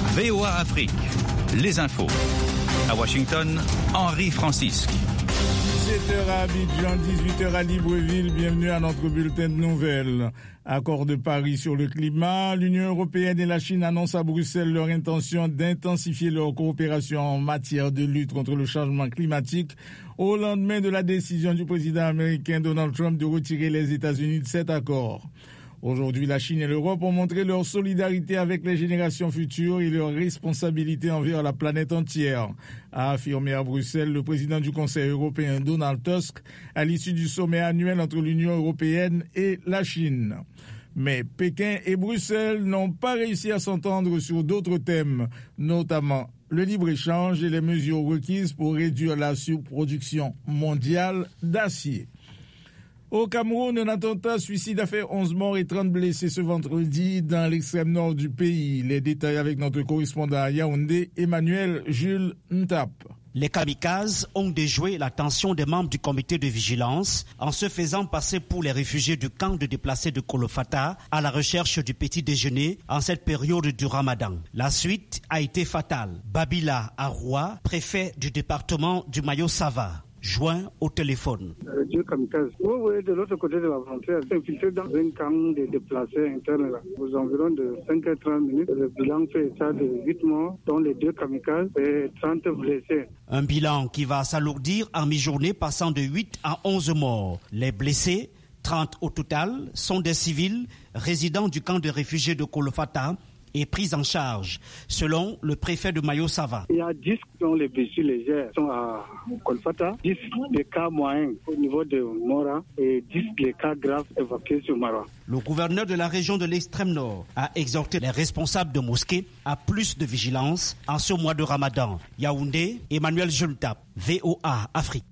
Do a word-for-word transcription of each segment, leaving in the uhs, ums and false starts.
V O A Afrique, les infos. À Washington, Henri Francisque. dix-sept heures à Abidjan, dix-huit heures à Libreville. Bienvenue à notre bulletin de nouvelles. Accord de Paris sur le climat. L'Union européenne et la Chine annoncent à Bruxelles leur intention d'intensifier leur coopération en matière de lutte contre le changement climatique au lendemain de la décision du président américain Donald Trump de retirer les États-Unis de cet accord. Aujourd'hui, la Chine et l'Europe ont montré leur solidarité avec les générations futures et leur responsabilité envers la planète entière, a affirmé à Bruxelles le président du Conseil européen Donald Tusk à l'issue du sommet annuel entre l'Union européenne et la Chine. Mais Pékin et Bruxelles n'ont pas réussi à s'entendre sur d'autres thèmes, notamment le libre-échange et les mesures requises pour réduire la surproduction mondiale d'acier. Au Cameroun, un attentat suicide a fait onze morts et trente blessés ce vendredi dans l'extrême nord du pays. Les détails avec notre correspondant à Yaoundé, Emmanuel Jules Ntap. Les kamikazes ont déjoué l'attention des membres du comité de vigilance en se faisant passer pour les réfugiés du camp de déplacés de Kolofata à la recherche du petit déjeuner en cette période du Ramadan. La suite a été fatale. Babila Aroua, préfet du département du Mayo-Sava, joint au téléphone. Euh, Dieu kamikaze. Oui, oui, de l'autre côté de la frontière, infiltré dans un camp de déplacés internes, là, aux environs de cinq heures trente minutes. Le bilan fait état de huit morts, dont les deux kamikazes et trente blessés. Un bilan qui va s'alourdir en mi-journée, passant de huit à onze morts. Les blessés, trente au total, sont des civils résidant du camp de réfugiés de Kolofata et prise en charge, selon le préfet de Mayo-Sava. Il y a dix dont les blessures légères sont à Kolfata, dix des cas moyens au niveau de Mora et dix des cas graves évacués sur Mara. Le gouverneur de la région de l'extrême nord a exhorté les responsables de mosquées à plus de vigilance en ce mois de Ramadan. Yaoundé, Emmanuel Juntap, V O A Afrique.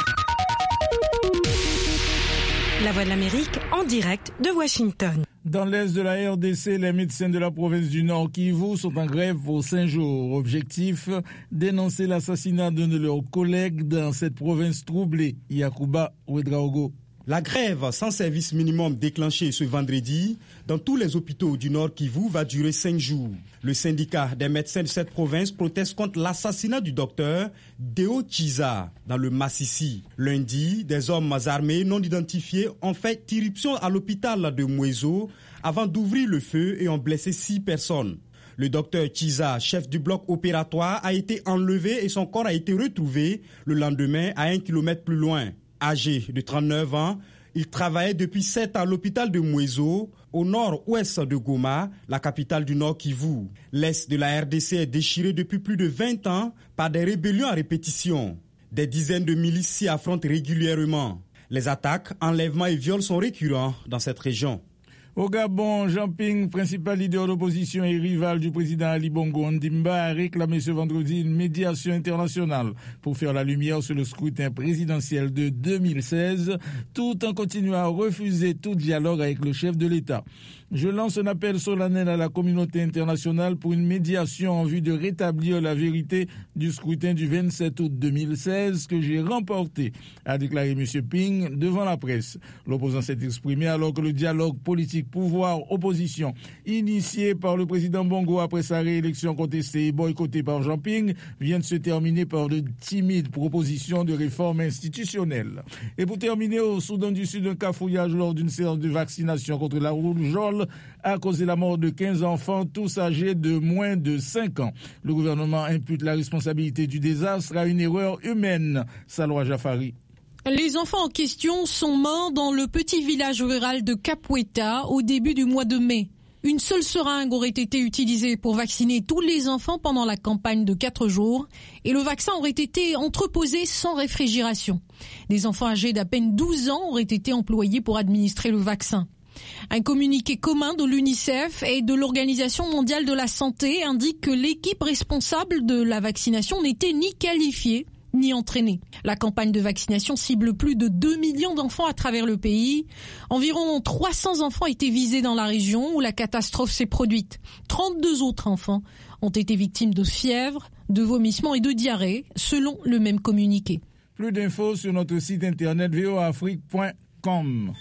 La Voix de l'Amérique en direct de Washington. Dans l'est de la R D C, les médecins de la province du Nord Kivu sont en grève pour cinq jours. Objectif, dénoncer l'assassinat d'un de leurs collègues dans cette province troublée, Yakuba Ouedraogo. La grève sans service minimum déclenchée ce vendredi dans tous les hôpitaux du Nord Kivu va durer cinq jours. Le syndicat des médecins de cette province proteste contre l'assassinat du docteur Deo Chiza dans le Massissi. Lundi, des hommes armés non identifiés ont fait irruption à l'hôpital de Mwezo avant d'ouvrir le feu et ont blessé six personnes. Le docteur Chiza, chef du bloc opératoire, a été enlevé et son corps a été retrouvé le lendemain à un kilomètre plus loin. Âgé de trente-neuf ans, il travaillait depuis sept ans à l'hôpital de Mwezo, au nord-ouest de Goma, la capitale du Nord Kivu. L'est de la R D C est déchiré depuis plus de vingt ans par des rébellions à répétition. Des dizaines de milices s'y affrontent régulièrement. Les attaques, enlèvements et viols sont récurrents dans cette région. Au Gabon, Jean Ping, principal leader d'opposition et rival du président Ali Bongo Ondimba, a réclamé ce vendredi une médiation internationale pour faire la lumière sur le scrutin présidentiel de deux mille seize, tout en continuant à refuser tout dialogue avec le chef de l'État. Je lance un appel solennel à la communauté internationale pour une médiation en vue de rétablir la vérité du scrutin du vingt-sept août deux mille seize que j'ai remporté, a déclaré M. Ping devant la presse. L'opposant s'est exprimé alors que le dialogue politique pouvoir-opposition initié par le président Bongo après sa réélection contestée et boycottée par Jean Ping vient de se terminer par de timides propositions de réforme institutionnelle. Et pour terminer, au Soudan du Sud, un cafouillage lors d'une séance de vaccination contre la rougeole a causé la mort de quinze enfants, tous âgés de moins de cinq ans. Le gouvernement impute la responsabilité du désastre à une erreur humaine. Salwa Jafari. Les enfants en question sont morts dans le petit village rural de Kapweta au début du mois de mai. Une seule seringue aurait été utilisée pour vacciner tous les enfants pendant la campagne de quatre jours et le vaccin aurait été entreposé sans réfrigération. Des enfants âgés d'à peine douze ans auraient été employés pour administrer le vaccin. Un communiqué commun de l'UNICEF et de l'Organisation mondiale de la santé indique que l'équipe responsable de la vaccination n'était ni qualifiée ni entraînée. La campagne de vaccination cible plus de deux millions d'enfants à travers le pays. Environ trois cents enfants étaient visés dans la région où la catastrophe s'est produite. trente-deux autres enfants ont été victimes de fièvre, de vomissements et de diarrhée, selon le même communiqué. Plus d'infos sur notre site internet v o a afrique point com.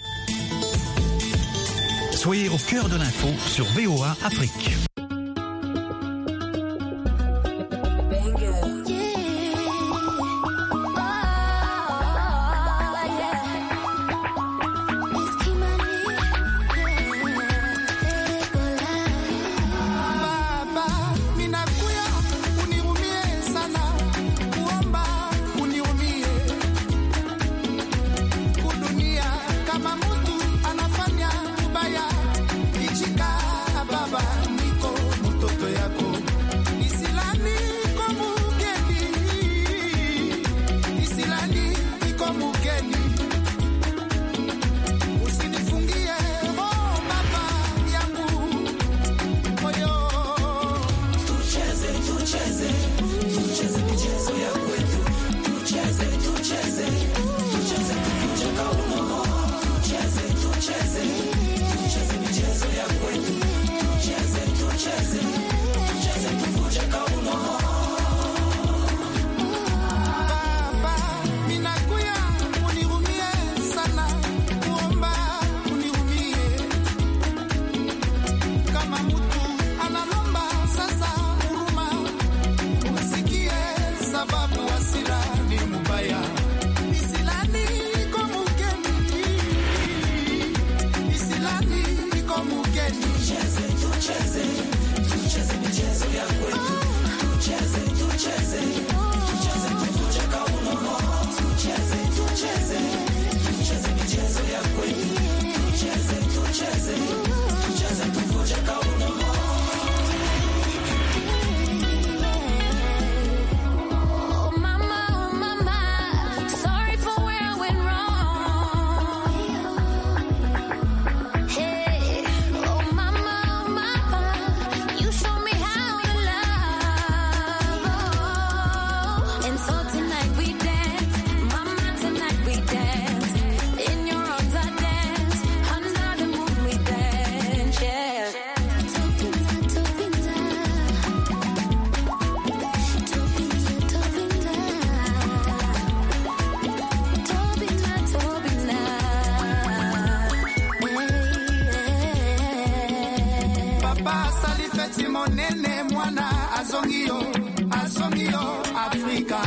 Soyez au cœur de l'info sur V O A Afrique. monene mwana azongio azongio Afrika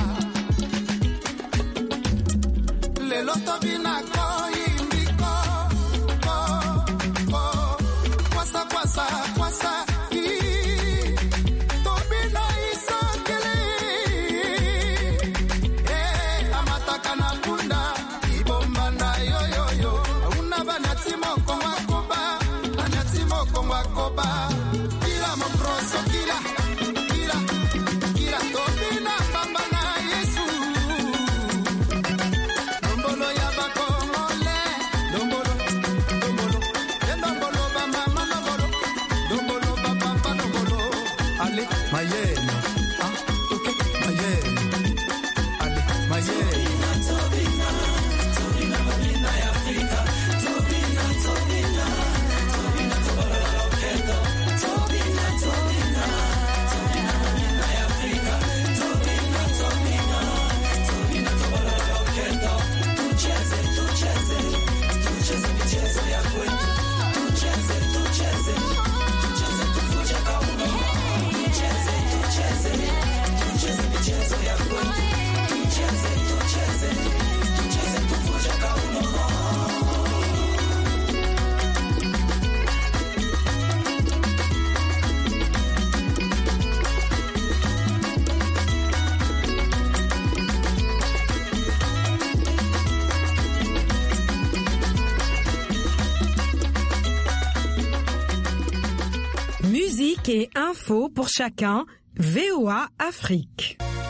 lelo tobina koyimbiko ko ko kwasa kwasa kwasa tobina isakele eh amataka na punda ibomba na yo yo yo una banati moko makoba banati moko makoba kila mokroso kila kila kila tobina bamba na Yesu dombolo ya bakongole dombolo dombolo dombolo ba mama dombolo dombolo ba papa dombolo ale mayeno ah okay mayeno ale mayeno tobina tobina tobina ya Afrika tobina tobina tobina tobala okendo tobina tobina tobina tobina ya Afrika tobina tobina tobina tobala okendo tucheze tucheze tucheze michezo ya kwetu tucheze tucheze tucheze tuvuje kauno tucheze tucheze tucheze michezo ya kwetu tucheze tucheze tucheze tuvuje kauno. Musique et info pour chacun, V O A Afrique.